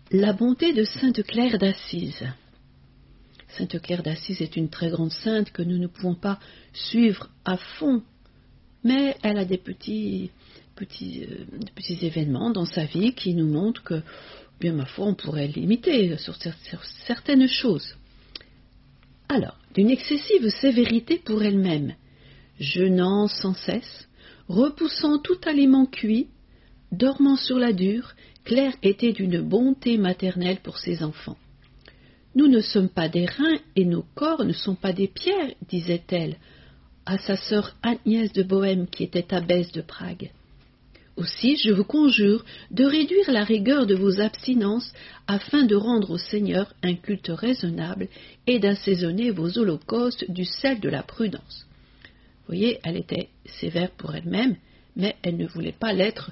La bonté de Sainte Claire d'Assise. Sainte Claire d'Assise est une très grande sainte que nous ne pouvons pas suivre à fond, mais elle a des petits événements dans sa vie qui nous montrent que, bien ma foi, on pourrait l'imiter sur certaines choses. Alors, d'une excessive sévérité pour elle-même, jeûnant sans cesse, repoussant tout aliment cuit, dormant sur la dure, Claire était d'une bonté maternelle pour ses enfants. « Nous ne sommes pas des reins et nos corps ne sont pas des pierres, disait-elle à sa sœur Agnès de Bohême qui était abbesse de Prague. Aussi, je vous conjure de réduire la rigueur de vos abstinences afin de rendre au Seigneur un culte raisonnable et d'assaisonner vos holocaustes du sel de la prudence. » Vous voyez, elle était sévère pour elle-même, mais elle ne voulait pas l'être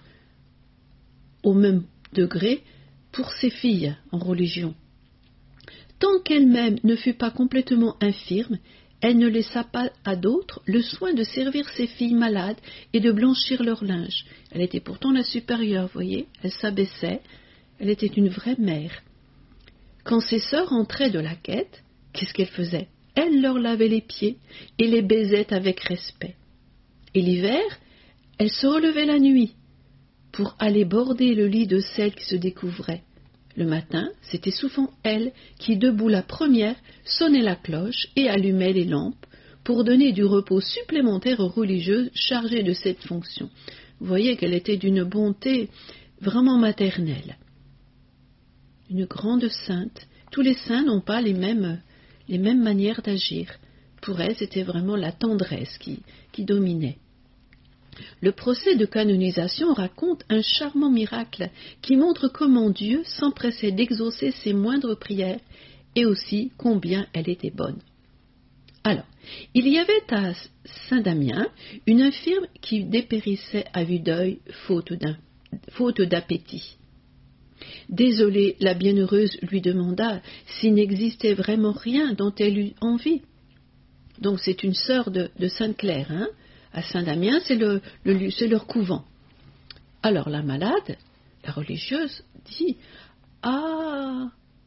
au même degré pour ses filles en religion. Tant qu'elle-même ne fut pas complètement infirme, elle ne laissa pas à d'autres le soin de servir ses filles malades et de blanchir leur linge. Elle était pourtant la supérieure, voyez, elle s'abaissait, elle était une vraie mère. Quand ses sœurs entraient de la quête, qu'est-ce qu'elle faisait? Elle leur lavait les pieds et les baisait avec respect. Et l'hiver, elle se relevait la nuit pour aller border le lit de celle qui se découvrait. Le matin, c'était souvent elle qui, debout la première, sonnait la cloche et allumait les lampes pour donner du repos supplémentaire aux religieuses chargées de cette fonction. Vous voyez qu'elle était d'une bonté vraiment maternelle. Une grande sainte. Tous les saints n'ont pas les mêmes manières d'agir. Pour elle, c'était vraiment la tendresse qui dominait. Le procès de canonisation raconte un charmant miracle qui montre comment Dieu s'empressait d'exaucer ses moindres prières et aussi combien elle était bonne. Alors, il y avait à Saint-Damien une infirme qui dépérissait à vue d'œil faute d'appétit. Désolée, la bienheureuse lui demanda s'il n'existait vraiment rien dont elle eût envie. Donc c'est une sœur de Sainte Claire, hein. À Saint-Damien, c'est leur couvent. Alors la malade, la religieuse, dit « Ah,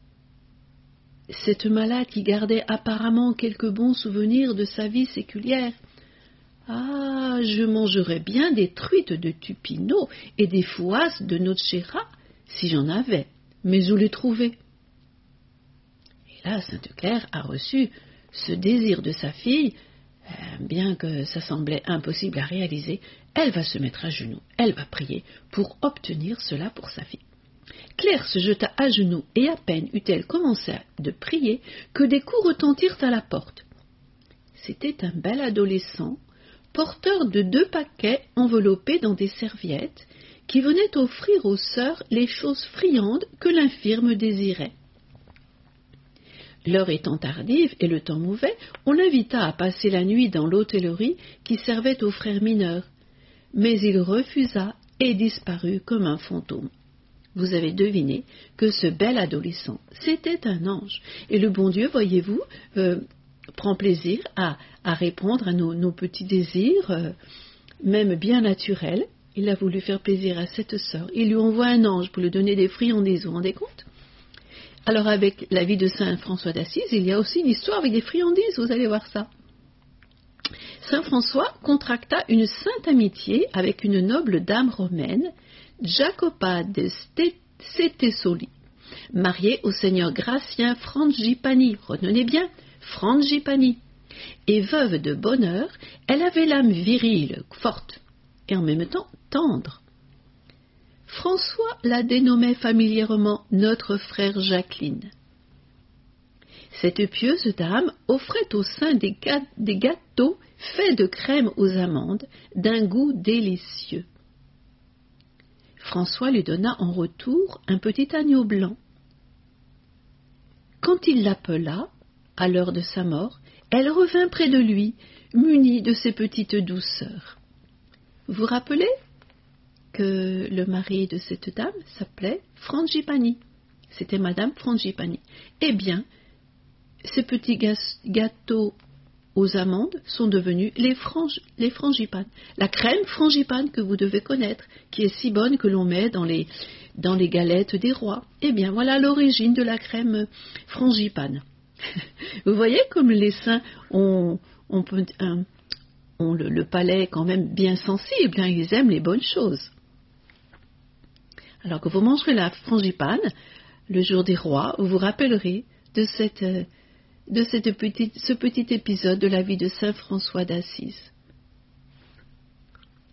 cette malade qui gardait apparemment quelques bons souvenirs de sa vie séculière. Ah, je mangerais bien des truites de Tupino et des fouasses de Nocera si j'en avais, mais où les trouver ?» Et là, Sainte Claire a reçu ce désir de sa fille. Bien que ça semblait impossible à réaliser, elle va se mettre à genoux, elle va prier pour obtenir cela pour sa fille. Claire se jeta à genoux et à peine eut-elle commencé de prier que des coups retentirent à la porte. C'était un bel adolescent, porteur de 2 paquets enveloppés dans des serviettes, qui venait offrir aux sœurs les choses friandes que l'infirme désirait. L'heure étant tardive et le temps mauvais, on l'invita à passer la nuit dans l'hôtellerie qui servait aux frères mineurs. Mais il refusa et disparut comme un fantôme. Vous avez deviné que ce bel adolescent, c'était un ange. Et le bon Dieu, voyez-vous, prend plaisir à répondre à nos petits désirs, même bien naturels. Il a voulu faire plaisir à cette sœur. Il lui envoie un ange pour lui donner des friandises, vous vous rendez compte ? Alors avec la vie de Saint François d'Assise, il y a aussi une histoire avec des friandises, vous allez voir ça. Saint François contracta une sainte amitié avec une noble dame romaine, Jacopa de Setesoli, mariée au seigneur Gratien Frangipani, retenez bien, Frangipani. Et veuve de bonheur, elle avait l'âme virile, forte, et en même temps tendre. François la dénommait familièrement notre frère Jacqueline. Cette pieuse dame offrait au sein des gâteaux faits de crème aux amandes d'un goût délicieux. François lui donna en retour un petit agneau blanc. Quand il l'appela, à l'heure de sa mort, elle revint près de lui, munie de ses petites douceurs. Vous vous rappelez que le mari de cette dame s'appelait Frangipani. C'était Madame Frangipani. Eh bien, ces petits gâteaux aux amandes sont devenus les frangipanes. La crème frangipane que vous devez connaître, qui est si bonne que l'on met dans dans les galettes des rois. Eh bien, voilà l'origine de la crème frangipane. Vous voyez comme les saints ont le palais quand même bien sensible, hein, ils aiment les bonnes choses. Alors que vous mangerez la frangipane, le jour des rois, vous vous rappellerez de ce petit épisode de la vie de Saint François d'Assise.